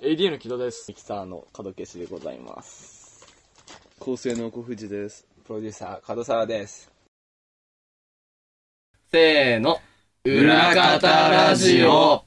AD の木戸です。 ミキサーの門消しでございます。 構成の小藤です。 プロデューサー門沢です。 せーの、裏方ラジオ。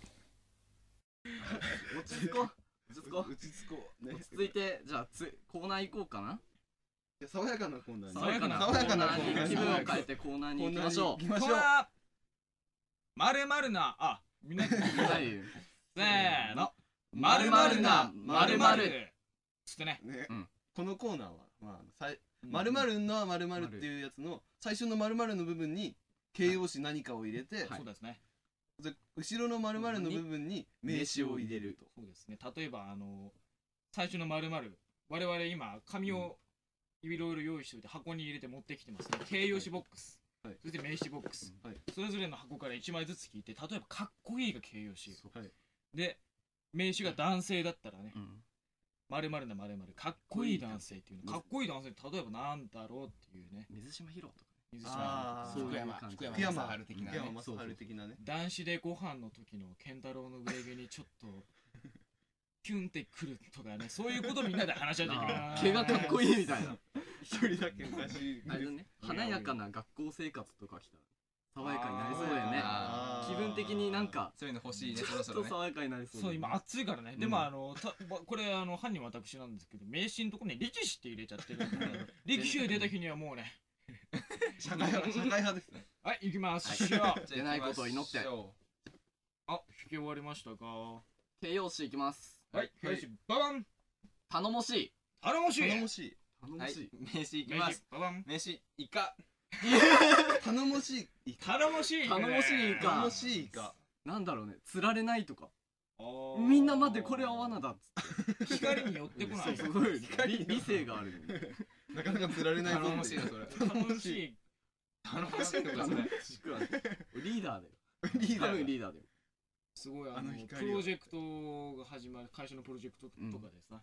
落ち着こう。落ち着いて、じゃあコーナー行こうかな。 爽やかなコーナーに。 爽やかなコーナーに気分を変えてコーナーに行きましょう。 これまるまるな、あ、みんなせーの、まるまるな、まるまるつってね。 このコーナーは、まるまるなまるまるっていうやつの最初のまるまるの部分に形容詞何かを入れて、 そうですね。 後ろのまるまるの部分に名詞を入れると。 そうですね。例えば最初のまるまる、我々今紙をいろいろ用意しておいて箱に入れて持ってきてますね。形容詞ボックス、そして名詞ボックス、それぞれの箱から1枚ずつ聞いて、例えばかっこいいが形容詞で、名詞が男性だったらね、まるまるなまるまる、かっこいい男性っていうの。かっこいい男性って例えばなんだろうっていうね。 水島ヒロとか。 水島そういう感じ。 福山春的なね。 春的なね。 男子でご飯の時の健太郎の上毛にちょっとキュンってくるとかね、そういうことみんなで話し合っていきます。 毛がかっこいいみたいな。 一人だけ昔あれだね、華やかな学校生活とか来たら爽やかになりそうだよね。気分的になんかそういうの欲しいね、 ちょっと爽やかになりそう。 そう、今暑いからね。でもこれ犯人私なんですけど、名詞のところに力士って入れちゃってるんで、力士が出た日にはもうね、 社会派ですね。 はい、行きます。 出ないことを祈って。 あ、引き終わりましたか。 形容詞いきます。 はい、形容詞ババン。 頼もしい。 頼もしい。 頼もしい。 はい、名詞いきます。 ババン。 名詞イカ。 頼もしい。 頼もしい。 頼もしいイカ。 頼もしいイカ。 なんだろうね、釣られないとか。みんな待って、これは罠だっつって。 光に寄ってこない。 すごい理性がある。 なかなか釣られない。 頼もしいなそれ。 頼もしい。 頼もしいのかそれ。 リーダーだよ。 リーダーだよ。 すごいプロジェクトが始まる、会社のプロジェクトとかでさ、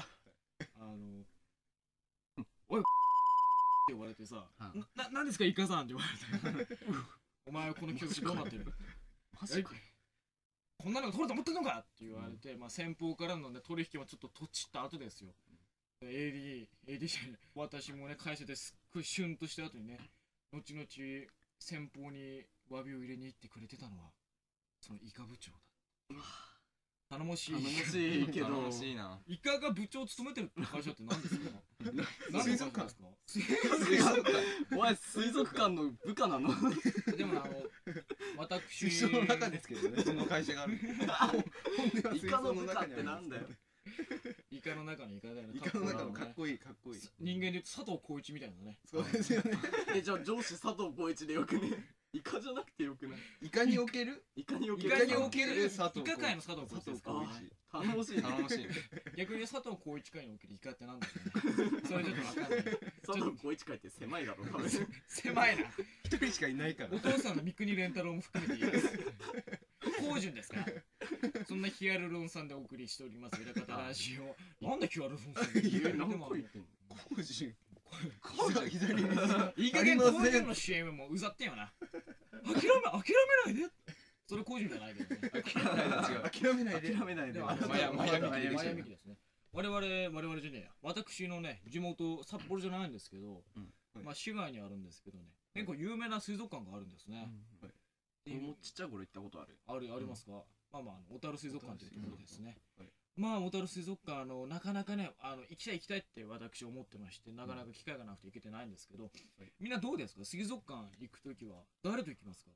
おいって言われてさ、なんですかイカさんって言われて、お前はこの企画どうなってる？マジか。こんなのが取ると思ってんのかって言われて、先方からのね取引はちょっととちった後ですよ。AD じゃない、私もね会社ですっごいシュンとした後にね、後々先方に詫びを入れに行ってくれてたのはそのイカ部長だ。頼もしいけど、 頼もしいな。 イカが部長を務めてる会社って何ですか？ 水族館ですか？ お前水族館の部下なの？ でも私水槽の中ですけどね、その会社がある。 イカの部下ってなんだよ。 イカの中のイカだよね。 イカの中のかっこいい。 人間で言うと佐藤浩市みたいなね。 そうですよね。 じゃあ上司佐藤浩市でよくね。イカじゃなくてよくない？ イカにおけるイカ界の佐藤浩市ですか？ 頼もしい。 逆に佐藤浩市界におけるイカってなんだろうね。それちょっとわかんない。 佐藤浩市界って狭いだろ。 狭いな。 一人しかいないから。 お父さんの三國連太郎も含めていいです。高順ですか？そんなヒアルロン酸でお送りしております裏方ラジオ。なんでヒアルロン酸で言うの？ 高順左にいい加減高順の CM もうざってんよな。諦めないで。それ高順じゃないけどね。 諦めないで。 マヤミキですね。我々じゃねえや。私のね地元札幌じゃないんですけど、市外にあるんですけどね、結構有名な水族館があるんですね。 もうちっちゃい頃行ったことある。 ありますか？小樽水族館というところですね。小樽水族館なかなかね行きたいって私思ってまして、なかなか機会がなくて行けてないんですけど、みんなどうですか？水族館行くときは誰と行きますか？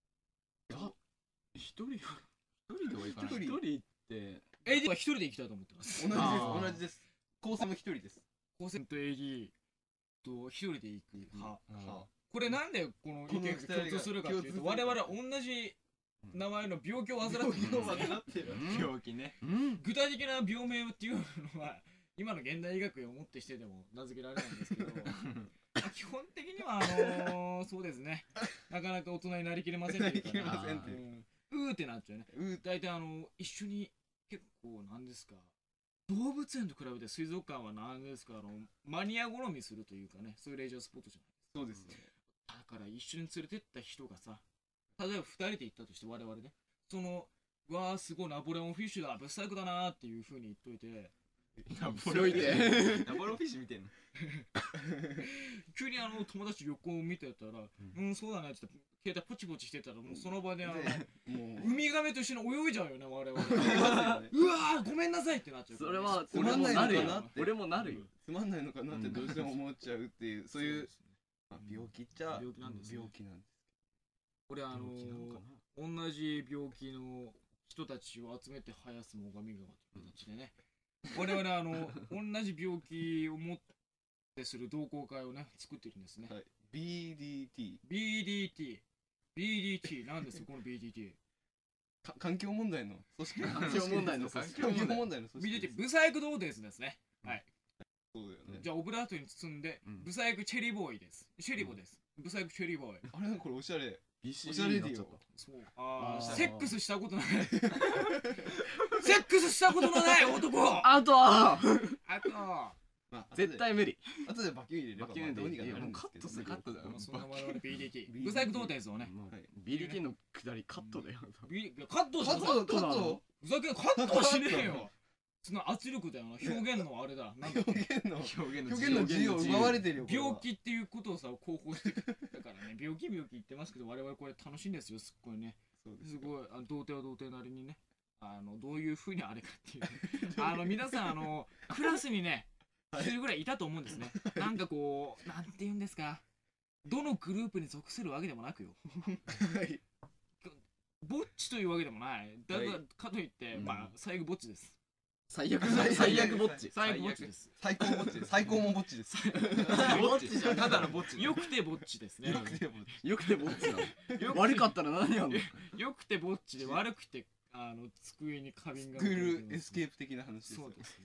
一人では行かない。 一人って AD は一人で行きたいと思ってます。 同じです。高専も一人です。 高専と AD と一人で行く派。これなんでこの意見が共通するかというと、我々は同じ名前の病気を患っているんですね。 病気ね。 具体的な病名っていうのは今の現代医学をもってしてでも名付けられないんですけど、基本的にはそうですね、なかなか大人になりきれませんっていうか、うーってなっちゃうね。大体一緒に結構なんですか、動物園と比べて水族館はなんですか、マニア好みするというかね、そういうレジャースポットじゃないですか。 そうですね。 だから一緒に連れてった人がさ、例えば2人で行ったとして我々ね、そのうわーすごいナポレオンフィッシュだブサイクだなーっていう風に言っといて、 ナポ白いてナポレオンフィッシュ見てんの？ 急に友達横を見てたらそうだねって言って携帯ポチポチしてたらもうその場でもうウミガメと一緒に泳いじゃうよね我々。うわーごめんなさいってなっちゃう。 それはつまんないのかなって俺もなるよ。 つまんないのかなってどうしても思っちゃうっていう、そういう病気っちゃ病気なんですね病気なんです。 俺同じ病気の人たちを集めて生やす最上川という形でね、我々同じ病気を持ってする同好会をね作っているんですね。 はい、BDT BDT なんですよこの BDT。 環境問題の組織。 環境問題の組織。 環境問題の組織。 BDT ブサイク童貞ですね。はい。 そうだよね。 じゃあオブラートに包んでブサイクチェリーボーイです。チェリボです。ブサイクチェリーボーイ。 あれこれおしゃれ。お BCG しゃれディオ。 そう。 あーセックスしたことない。セックスしたことのない男。 あとはあと。 まあ絶対無理。 後でバキュン入れればバキュンでどうにかなるんですけど。 カットするカットだよ。 そんな我々 BDT。ブサイク童貞をね。 はい BDT の下りカットだよ。 カットカットふざけんカットはしねえよ。その圧力だよな、表現のあれだ。なんだ表現の表現表現の自由を奪われてるよ。これは病気っていうことをさ広報してだからね、病気言ってますけど我々これ楽しいんですよ。すっごいね。 そうですすごい童貞は童貞なりにね、どういう風にあれかっていう皆さんクラスにね一人ぐらいいたと思うんですね。なんかこうなんて言うんですか、どのグループに属するわけでもなくよ、 はいぼっちというわけでもない。だからはいかといってまあ最悪ぼっちです。 最悪最悪ぼっち。 最悪ぼっちです。 最高ぼっちです。最高もぼっちです。 ぼっちじゃん、ただのぼっち。 よくてぼっちですね。 よくてぼっち。 よくてぼっちなの。悪かったら何やんの。 よくてぼっちで悪くて机に花瓶がスクールエスケープ的な話です。 そうです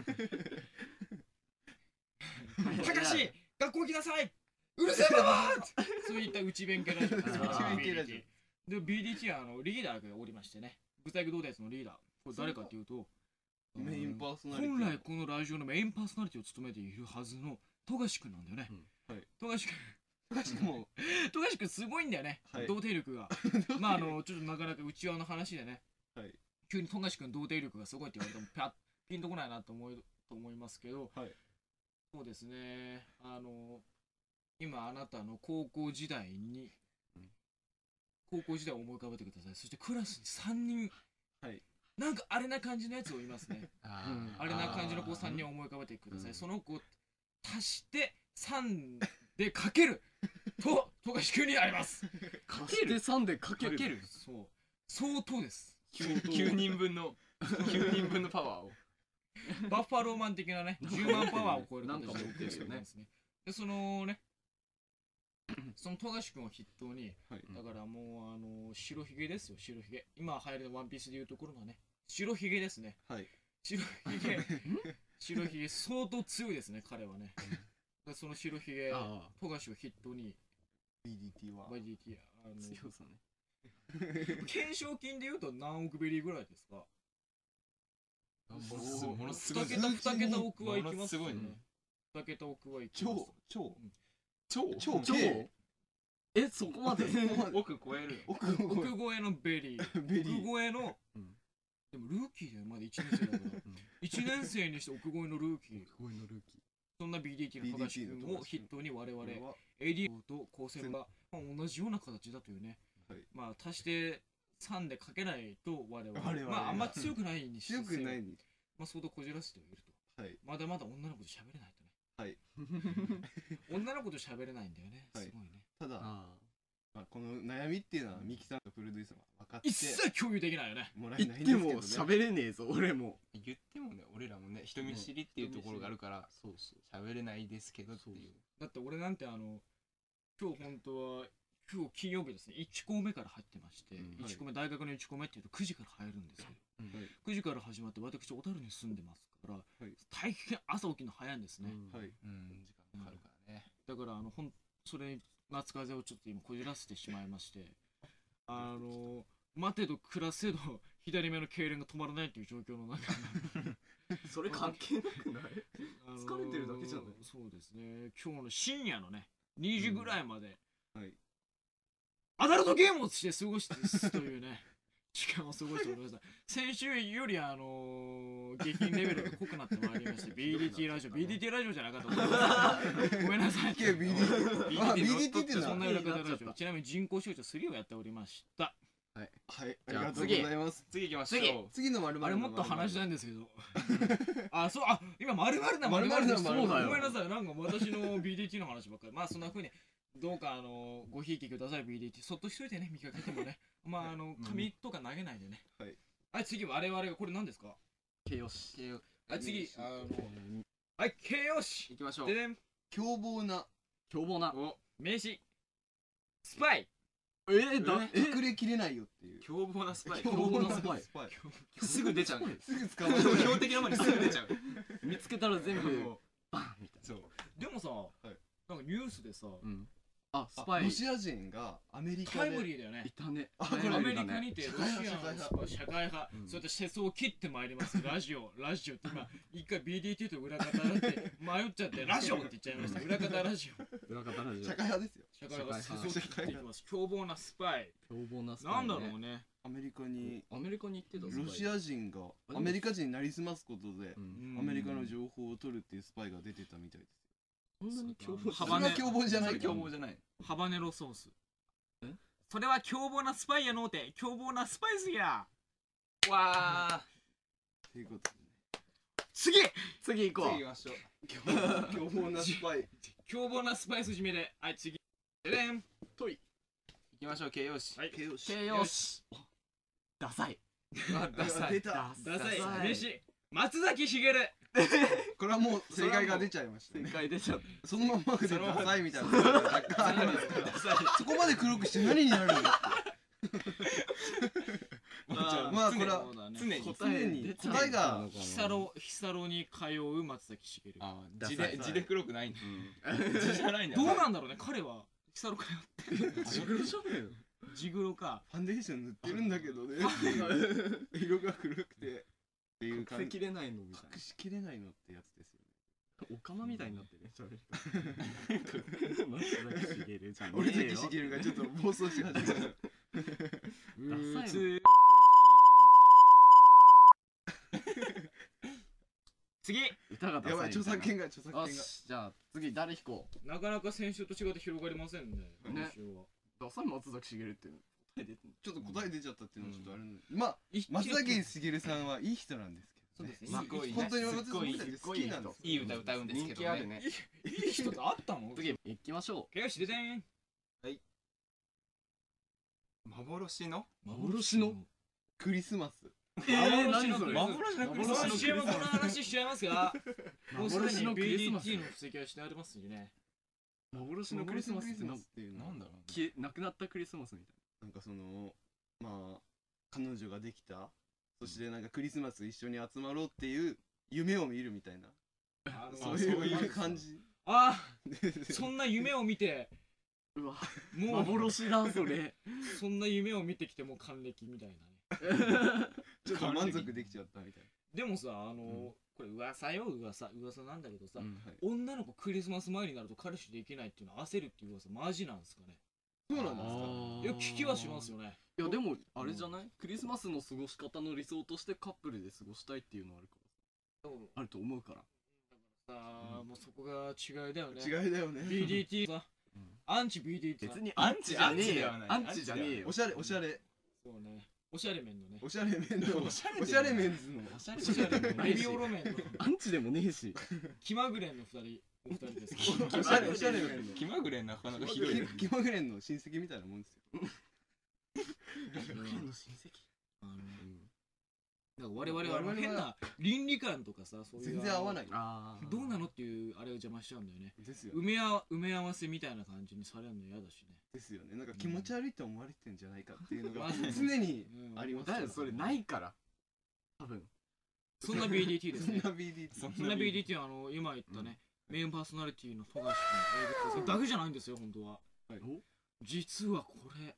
ね。たかし学校来なさい、うるせえばばそういった内弁慶ラジオです。 内弁慶ラジオで BDT はリーダーがおりましてね、ブサイク童貞のリーダー、これ誰かというとメインパーソナリティ。 本来このラジオのメインパーソナリティを務めているはずの富樫くんなんだよね。 はい富樫くん確かも富樫くんすごいんだよね、 はい童貞力が。まあちょっとなかなか内輪の話でね、 はい急に富樫くん童貞力がすごいって言われてもピンとこないなと思いますけど、 はいそうですね、今あなたの高校時代を思い浮かべてください。そしてクラスに3人、 はい、 なんかあれな感じのやつをいますね。あれな感じの子3人を思い浮かべてください。その子足して3でかけると富樫くんになります。 かける3でかける。 そう相当です。 9人分のパワーを。 バッファローマン的なね、10万パワーを超えるなんか持ってるよね。 でその富樫くんを筆頭に、 はいだからもう白ひげですよ。白ひげ、今流行りのワンピースでいうところのね白ひげですね。 はい白ひげ相当強いですね彼はね。でその白ひげ富樫を筆頭に BDT は BDT 強さね。 懸賞金でいうと何億ベリーぐらいですか。 ものすごい。 2桁億はいきますよね。 ものすごいね。 2桁億はいきます。 超そこまで。 億超える。 億超えのベリー。 ベリー億超えの、でもルーキーだよ、まだ1年生だから1年生にして億超えのルーキー。そんな BDT の富樫君を筆頭に我々エディオと高専が同じような形だというね、まあ足して3でかけないと我々まああんま強くないにして強くないにまあ相当こじらせてはいると。 はいまだまだ女の子と喋れないとね。 はい女の子と喋れないんだよね。すごいね。 ただこの悩みっていうのはミキさんとプロデューサーが分かって一切共有できないよね。 もらえないん言ですけどね。 っても喋れねえぞ俺も。 言ってもね、俺らもね、人見知りっていうところがあるから喋れないですけどっていう。 だって俺なんて今日本当は今日金曜日ですね、1校目から入ってまして、1校目大学の1校目っていうと9時から入るんですけど、9時から始まって私小樽に住んでますから大変朝起きるの早いんですね。 はい時間かかるからね。 だからそれに夏風をちょっと今こじらせてしまいまして、待てど暮らせど左目の痙攣が止まらないっていう状況の中それ関係なくない？疲れてるだけじゃない？ そうですね、今日の深夜のね2時ぐらいまで、 はいアダルトゲームをして過ごしてというね時間を過ごしておりました。先週より激変レベルが濃くなってまいりまして BDT ラジオじゃなかったごめんなさい。 BDT あ BDT っていうのはそんな裏方ラジオ、ちなみに人工周知3をやっておりました。 はいありじゃあがとうございます。 次行きましょう。 次の丸々 あれもっと話したいんですけど今丸々な丸々なそうだよ。 丸々 ごめんなさい、なんか私の BDT の話ばっかり。まあそんな風にどうかごひいきください。 BDT そっとしといてね、見かけてもね。まあ紙とか投げないでね。はい、次我々がこれ何ですか？ 形容詞。 はい、次はい、形容詞行きましょう。 ででん、 凶暴な凶暴な。 名詞スパイ。 隠れきれないよっていう凶暴なスパイ。 凶暴なスパイすぐ出ちゃう。 すぐ捕まる標的なまですぐ出ちゃう。 見つけたら全部もうバンみたいそう。 でもさ、なんかニュースでさ、 な。あ、スパイロシア人がアメリカタイムでリーだよね。 いたね。 あこれアメリカにてロシア社の社会派、そうやって世相を切ってまいります。ラジオって今一回 BDT と裏方だって迷っちゃってラジオって言っちゃいました。裏方ラジオ。 裏方ラジオ。 社会派ですよ。 社会派世相を切っていきます。凶暴なスパイ。 凶暴なスパイ。 なんだろうね。 アメリカにアメリカに行ってたロシア人がアメリカ人になりすますことでアメリカの情報を取るっていうスパイが出てたみたいです。 そんなに凶暴それは凶暴じゃない。 凶暴じゃない。 ハバネロソース。それは凶暴なスパイやのうて、凶暴なスパイスや。 わあ。 ということで次次行こ次行きましょう。 凶暴なスパイ凶暴なスパイス締めで。はい、次。ででん。 行きましょう。形容詞。 はい。 形容う。形容詞。ダサい。 ダサい。 出た。 ダサい。名詞松崎しげる。 これはもう正解が出ちゃいました正ね。 解出ちゃった。 そのまんまでダサいみたいな。そこまで黒くして何になるの？まあこれは常に答えがヒサロに通う松崎しげる。 あダサい字で黒くないんだ。字じゃないんだ。 どうなんだろうね、彼は。ヒサロ通ってる。 ジグロじゃねえよ。 ジグロか。 ファンデーション塗ってるんだけどね。色が黒くてっていう感じ。 隠せきれないのみたい隠しきれないのってやつですよね。 な。おかまみたいになってね、喋る。松崎しげるじゃん。 俺崎しげるがちょっと暴走し始めた。 ダサいの。 次。 歌がダサい。 やばい、著作権が。 よし、じゃあ次誰引こう。 なかなか先週と違って広がりませんね。今週は。 ダサい松崎しげるって答え出てんの。 ちょっと答え出ちゃったっていうのはちょっとあれなんで。まあ松崎しげるさんはいい人なんですけど。 そうですね。 すごいね。 本当に私すごい僕たち好きなんです。 いい歌歌うんですけどね。 人気あるね。 いい人ってあったの？ 次行きましょよし、ででん。 幻の幻のクリスマス。 幻の何それ幻のクリスマス。 幻のクリスマス CM この話しちゃいますが、もうすでに幻のクリスマス BDT の布石はしてありますんでね。 う。幻のクリスマスってっていうのはなんだろう。 なくなったクリスマスみたいなんかそのまあ彼女ができた、そしてなんかクリスマス一緒に集まろうっていう夢を見るみたいな、そういう感じ。 ああ、そんな夢を見て、 な。うわ、 もう幻だそれ。 そんな夢を見てきてもう還暦みたいなね。 ちょっと満足できちゃったみたいでもさ、これ噂なんだけどさ、 な。 女の子クリスマス前になると彼氏できないっていうのは焦るっていう噂マジなんですかね？ そうなんですか。 いや、聞きはしますよね。 いやでもあれじゃない？クリスマスの過ごし方の理想としてカップルで過ごしたいっていうのあるからあると思うから。 さあ、もうそこが違いだよね。 違いだよね。 BDT さ、アンチ BDT さ別にアンチじゃねえよ。アンチじゃねえよお。しゃれおしゃれそうね、おしゃれ面のね、 おしゃれメンのおしゃれメンズのおしゃれじゃねエビオロ面のアンチでもねえし。 気まぐれんのお二人ですおしゃれおしゃれメンの気まぐれなかなかひどいよ。 気まぐれんの親戚みたいなもんですよ。 の親戚。 だから我々は変な倫理観とかさ、そういう全然合わないああ。 どうなのっていうあれを邪魔しちゃうんだよね。 ですよ埋め合わせみたいな感じにされるの嫌だしね。 ですよね。なんか気持ち悪いと思われてんじゃないかっていうのがまず常にありますだよそれないから。多分。 そんな BDT ですね。 そんな BDT そんな BDT は今言ったね、メインパーソナリティの富樫君だけじゃないんですよ、本当は。実はこれ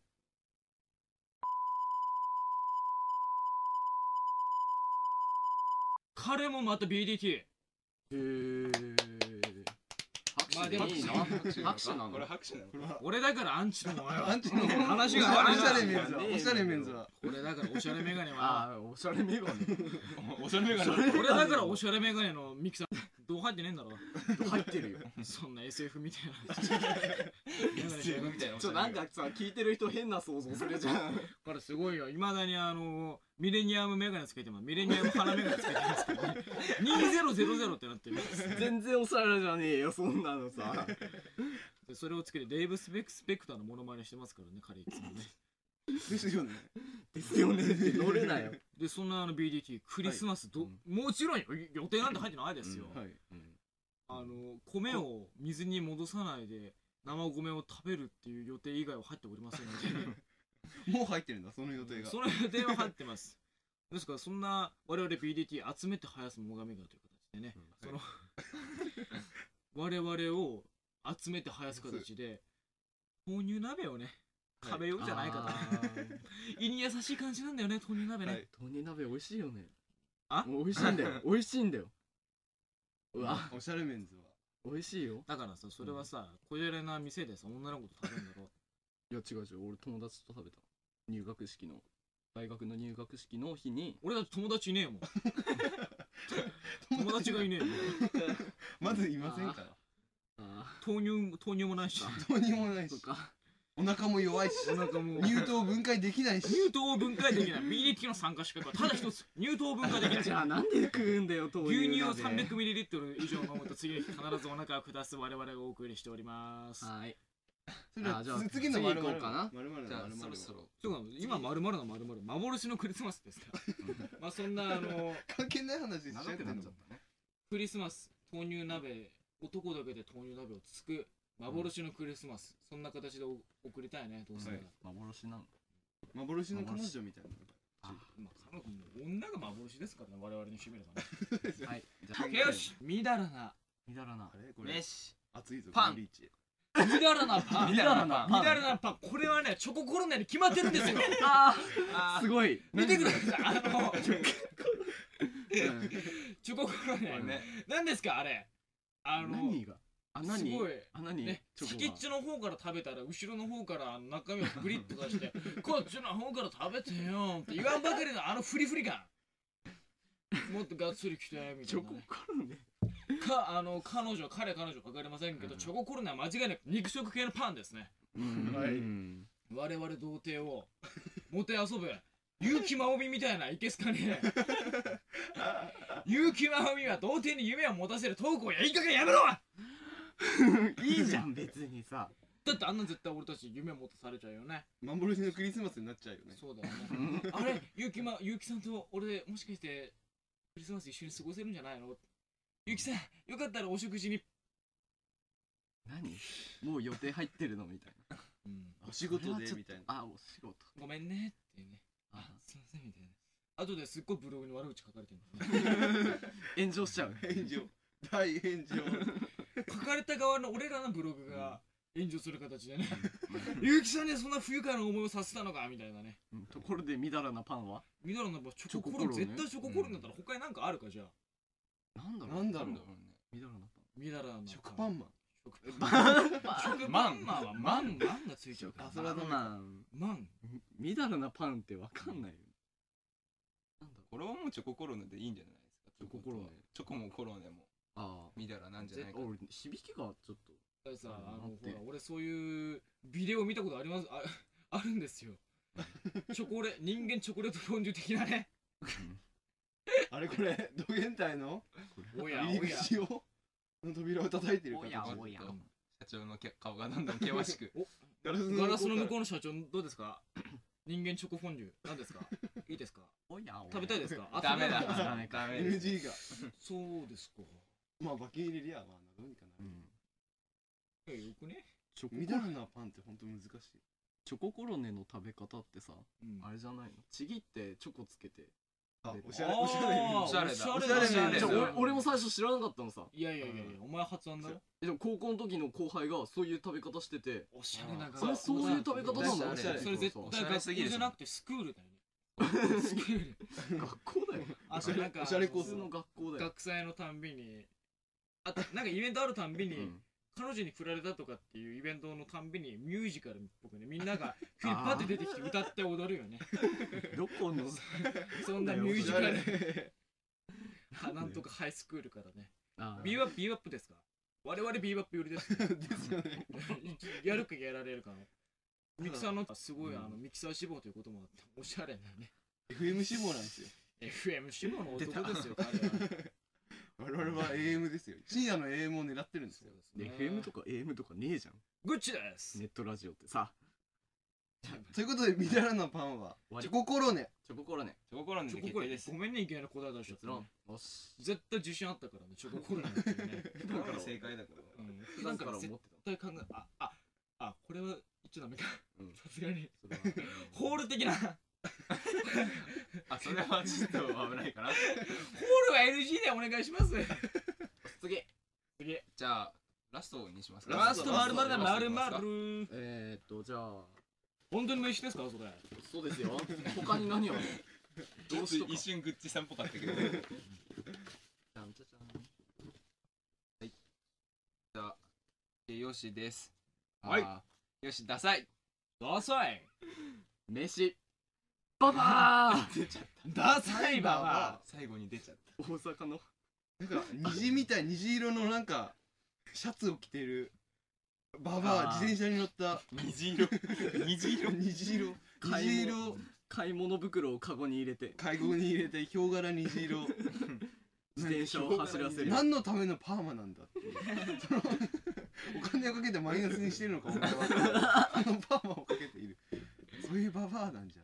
彼もまた BDT。 へえ。 まあでもいいな拍手拍手なのこれ拍手なのこれは俺だからアンチのお前はアンチの話がおしゃれメンズはおしゃれメンズは俺だからおしゃれメガネはああおしゃれメガネおしゃれメガネ俺だからおしゃれメガネのミキさんどう入ってねえんだろ入ってるよそんな SF みたいなメガネしてるみたいなちょなんかさ聞いてる人変な想像するじゃんこれすごいよ。いまだにミレニアムメガネつけてます。ミレニアム鼻メガネつけてますけど、ね、2000ってなってる。 全然おしゃれじゃねえよそんなのさでそれをつけてデイブ・スペクターのモノマネしてますからね、彼いつもね。 ですよねですよねって乗れないよで、そんなBDT、クリスマスもちろんよ予定なんて入ってないですよ。 はい米を水に戻さないで生米を食べるっていう予定以外は入っておりませんので。 もう入ってるんだその予定がその予定は入ってますですからそんな我々 BDT 集めて生やす最上川という形でね、その我々を集めて生やす形で豆乳鍋をね食べようじゃないかと、胃に優しい感じなんだよね豆乳鍋ね、 はい豆乳鍋美味しいよねあもう美味しいんだよ美味しいんだようわおしゃれメンズは美味しいよだからさそれはさ小じゃれな店でさ女の子と食べるんだろいや違う俺友達と食べた入学式の大学の入学式の日に俺だって友達いねえもん友達がいねえもんまずいませんから豆乳もないしどうにもないしそっかお腹も弱いしお腹も乳糖分解できないし乳糖を分解できない BDT の参加資格はただ一つ乳糖を分解できないじゃあなんで食うんだよ豆乳牛乳を鍋 300ml 以上飲むと次の日必ずお腹を下す我々がお送りしておりますはいそれはじゃあ次の丸々 次行こうかな丸々 じゃあ丸々 そろそろそうなの今丸々の丸々幻のクリスマスですからまあそんな関係ない話しちゃ長くってんのなっちゃったねクリスマス豆乳鍋男だけで豆乳鍋をつつく幻のクリスマス、そんな形で送りたいねどうせなら、 幻なの幻の彼女みたいなまあ彼女も女が幻ですからね我々にしてみればねはいじゃあよしみだらなみだらなあれこれ飯熱いぞパンリーチみだらなパンみだらなパンみだらなパンこれはねチョココロネに決まってるんですよあーすごい見てくださいチョココロネこれね何ですかあれ何があ何すごい何ね、 チョコが先っちょの方から食べたら後ろの方から中身をグリッと出してこっちの方から食べてよって言わんばかりのフリフリ感もっとがっつりきてみたいな、 チョコね、 コロネ彼女かかりませんけど、チョココロネは間違いなく肉食系のパンですねはい我々童貞をもてあそぶ結城まおみみたいないけすかね結城まおみは童貞に夢を持たせるトークをいい加減やめろいいじゃん別にさだってあんなん絶対俺たち夢持たされちゃうよね幻のクリスマスになっちゃうよねそうだよねあれ結城さんと俺もしかしてクリスマス一緒に過ごせるんじゃないの結城さんよかったらお食事に何もう予定入ってるのみたいなお仕事でみたいなあお仕事ごめんねっていうねあすいませんみたいな後ですっごいブログに悪口書かれてるんですね炎上しちゃう炎上大炎上書かれた側の俺らのブログが炎上する形でね結城さんにそんな不愉快な思いをさせたのかみたいなねところでみだらなパンはみだらなチョココロチョココロね絶対チョココロンだったら他に何かあるかじゃあなんだろうなんだろうみだらなみだらな食パンマン食パンマンはマンがついちゃうからあそれはダメパンマンみだらなパンってわかんないよなんだろこれはもうチョココロネでいいんじゃないですかチョココロネチョコもコロネもあみだらなんじゃないか俺響きがちょっとだってさ待ってほら俺そういうビデオ見たことありますあるんですよ人間チョコレートフォンデュ的なねあれこれド変態のおや入り口をの扉を叩いてる形おや社長の顔がどんどん険しくガガラスの向こううの社長どうですか人間チョコフォンデュ何ですかいいですかおや食べたいですかダメだ食べたいダメダメです NG がそうですかまあ馬券入れりゃまあどうにかなるよくねチョコみだらなパンってほんと難しいチョココロネの食べ方ってさうんあれじゃないのちぎってチョコつけてあ食べておしゃれおしゃれあーおしゃれだおしゃれだねおしゃれだ俺も最初知らなかったのさいやお前発案だよでも高校の時の後輩がそういう食べ方してておしゃれなそれそういう食べ方なのおしゃれそれ絶おしゃれ対学校すぎるじゃなくてスクールだよねスクール学校だよあとなんかおしゃれコース普通の学校だよ学祭のたんびにあとなんかイベントあるたんびにうん彼女に振られたとかっていうイベントのたんびにミュージカルっぽくね、みんなが急にパッて出てきて歌って踊るよね。 どこのそんなミュージカルなんとかハイスクールからね。ビーバップですか？我々ビーバップ寄りですね。 ですよね。 やるかやられるかの。ミキサーのすごいミキサー志望ということもあっておしゃれなね。 FM 志望なんですよ。 FM 志望の男ですよ、彼は。 我々は AM ですよ。深夜の AM を狙ってるんですよ。 FM とか AM とかねえじゃん。 グッチです。 ネットラジオってさ。 ということで、みだらなパンはチョココロネ。 チョココロネ。 チョココロネで決定です。 ごめんね、いきなり答え出しちゃったね。 よし。 絶対自信あったからね、チョココロネっていうね。 普段から正解だから。 普段から思ってた。 絶対考え、これは言っちゃダメか。さすがに。 それはホール的な。 それはちょっと危ないかな。 ホールは NG でお願いします。 次。 じゃあラストにしますか。 ラスト丸々だ、丸々。 じゃあ本当に飯ですか、それ。 そうですよ。他に何をちょっと一瞬グッチさんっぽかったけど。じゃんじゃじゃん。はい。じゃあよしです。 はい。 よし、ダサい。 ダサい。 飯。ババー。 出ちゃった。 ダサいババ最後に出ちゃった。 大阪のなんか虹みたい、虹色のなんかシャツを着てるババア、自転車に乗った。 虹色。 買い物袋をカゴに入れて介護に入れてヒョウ柄虹色自転車を走らせる。 何のためのパーマなんだっていう。お金をかけてマイナスにしてるのかお前は。あのパーマをかけている。そういうババアなんじゃ。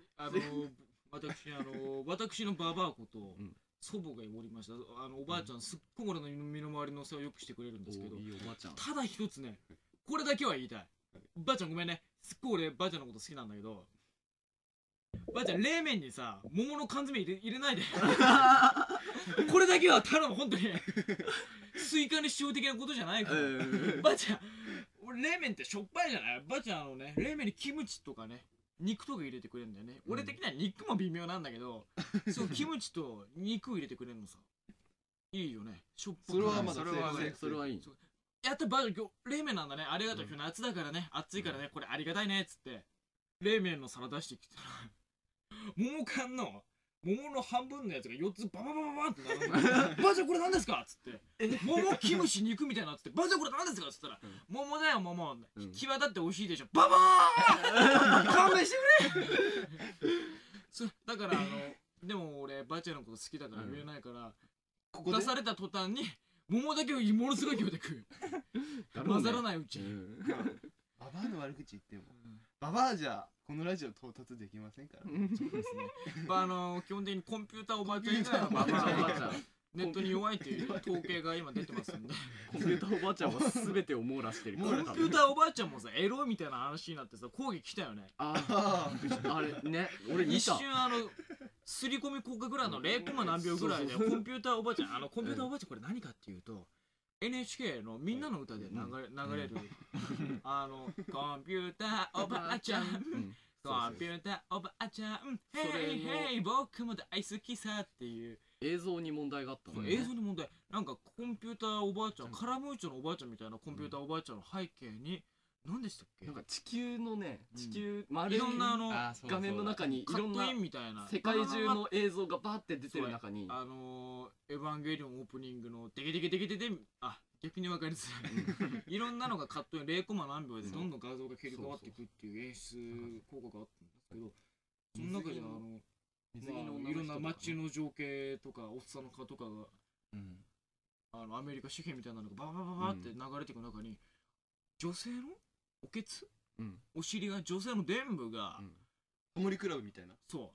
私のババアこと祖母がおりました。おばあちゃんすっごい俺の身の回りの世話をよくしてくれるんですけど、ただ一つね、これだけは言いたい。ばあちゃんごめんね、すっごい俺ばあちゃんのこと好きなんだけど、ばあちゃん冷麺にさ桃の缶詰入れないで。これだけは頼む、本当に。スイカに塩的なことじゃないから。ばあちゃん、俺冷麺ってしょっぱいじゃない。ばあちゃん冷麺にキムチとかね、肉とか入れてくれるんだよね。俺的には肉も微妙なんだけど、そうキムチと肉を入れてくれるのさ。いいよね。しょっぱく。 それはまだそれはいい。 やったばあちゃん今日冷麺なんだね。ありがとう。今日夏だからね、暑いからね、これありがたいねっつって冷麺の皿出してきたら、桃缶の桃の半分のやつが4つバババババンって並んで、ばあちゃんこれ何ですかっつって、桃キムチ肉みたいなっつって、ばあちゃんこれ何ですかっつったら、桃だよ桃、際立って美味しいでしょ、ババーン。勘弁してくれ。だからでも俺ばあちゃんのこと好きだから言えないから、出された途端に桃だけをものすごい量で食う。混ざらないうちに。 ババアの悪口言ってもババアじゃこのラジオ到達できませんからね。 そうですね。基本的にコンピューターおばあちゃん以外はババアネットに弱いっていう統計が今出てますんで。 コンピューターおばあちゃんは全てを網羅してる。 コンピューターおばあちゃんもさ、エロいみたいな話になってさ、講義来たよね。 あれね、俺見た。 一瞬すり込み効果ぐらいの0コマ何秒ぐらいでコンピューターおばあちゃん、コンピューターおばあちゃんこれ何かっていうと、NHK のみんなの歌で流れるコンピューターおばあちゃん、コンピューターおばあちゃん、ヘイヘイ僕も大好きさっていう映像に問題があったの。 映像に問題。なんかコンピューターおばあちゃん、カラムーチョのおばあちゃんみたいなコンピューターおばあちゃんの背景に何でしたっけ、 なんか地球のね、 いろんな画面の中にいろんなみたいな世界中の映像がバーって出てる中に、 エヴァンゲリオンオープニングのデケデケデケデケ、逆に分かりづらい。いろんなのがカットに0コマ何秒でどんどん画像が切り替わっていくっていう演出効果があったんですけど、その中でいろんな街の情景とかおっさんの顔とかが、アメリカ紙幣みたいなのがバババババって流れていく中に、女性のおけつ、お尻が女性の臀部がタモリクラブみたいな。 そう、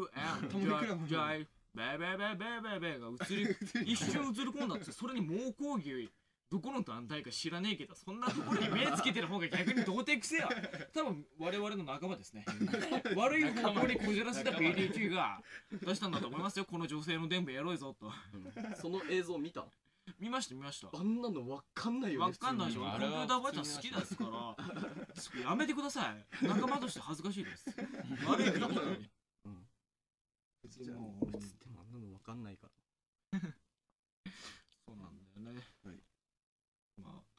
タモリクラブジャイベーベーベーベーベーベーが一瞬映り込んだって、それに猛抗議どこの団体か知らねえけど、そんなところに目つけてる方が逆に童貞くせや。多分我々の仲間ですね。悪い方向にこじらせた BDQ が出したんだと思いますよ。この女性の臀部エロいぞと。 その映像見た？ 見ました。 あんなの分かんないよね。 分かんないでしょ。コンピューターおばあちゃん好きですから、やめてください。仲間として恥ずかしいです。悪い意味だからね。 でもあんなの分かんないから。 そうなんだよね。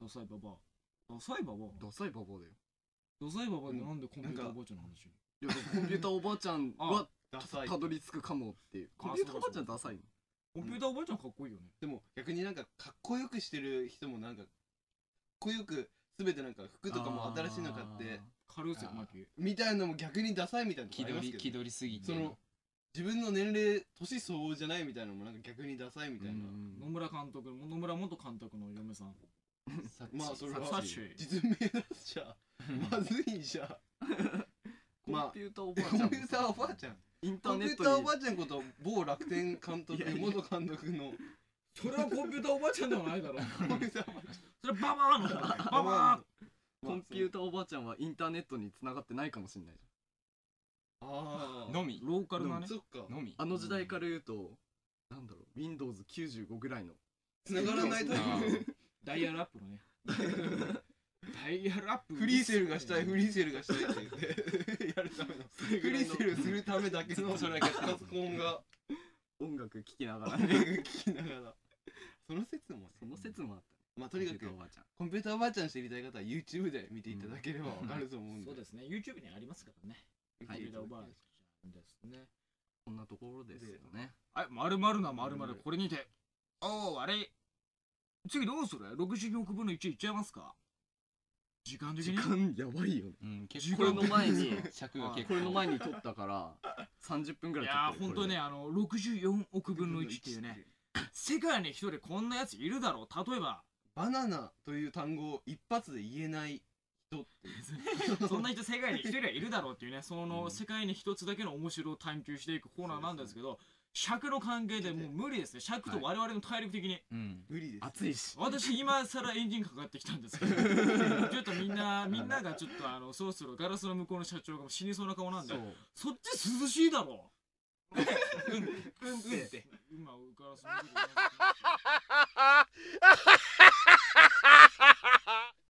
ダサいババア。ダサいババア。 ダサいババアだよ。 ダサいババアってなんでコンピューターおばあちゃんの話に。 いや、コンピューターおばあちゃんはダサいたどり着くかもっていう。コンピューターおばあちゃんダサいの？ コンピューターおばあちゃんかっこいいよね。 でも逆になんかかっこよくしてる人もなんかかっこよく全てなんか服とかも新しいの買って軽瀬巻き。 みたいなのも逆にダサいみたいなの気ありますけど、 取り気取りすぎてその自分の年齢年相応じゃないみたいなのもなんか逆にダサいみたいな、 野村監督、野村元監督の嫁さん。 まあそれはサッシュ。 実名出しちゃまずいじゃん。まあコンピューターおばあコちゃんもンピューターおばあちゃんインタコンピューーネットにターおばあちゃんこと某楽天監督元監督のそれはコンピューターおばあちゃんではないだろ。 コンピューターおばあちそれババアの方だよ。ババア。 コンピューターおばあちゃんはインターネットに繋がってないかもしれないじゃん。ああのみローカルなね。 そっかのみゃん。あの時代から言うと、なんだろう、Windows 95ぐらいの。 繋がらないとダイヤルアップのね。ダイヤルアップ。 フリーセルがしたいフリーセルがしたいって言ってやるためのフリーセルするためだけのそれだけパソコンが音楽聴きながら音楽ね。 聴きながらその説もねその説もあったね。 まあとにかくコンピューターおばあちゃん。 コンピューターおばあちゃん知りたい方は YouTube で見ていただければわかると思うんで、 そうですね。YouTube にありますからね。コンピューターおばあちゃんですね。 こんなところですよね。 はい、〇〇な〇〇これにて。おー、あれ。次どうする ?64 億分の1いっちゃいますか？時間的時に間やばいよね。 うん結これの前に、 尺が結構これの前に撮ったから、30分ぐらい撮いやー、 ってる。 ほんとね、64億分の1っていうね、世界に一人こんなやついるだろう。例えば、 バナナという単語を一発で言えない人っていうそんな人世界に一人はいるだろうっていうね、その世界に一つだけの面白を探求していくコーナーなんですけど、尺の関係でもう無理ですね。尺と我々の体力的に。 うん無理です暑いし。 私今更エンジンかかってきたんですけどちょっとみんながちょっとそろそろガラスの向こうの社長が死にそうな顔なんでそう。 そっち涼しいだろうんって今ガラスの向こう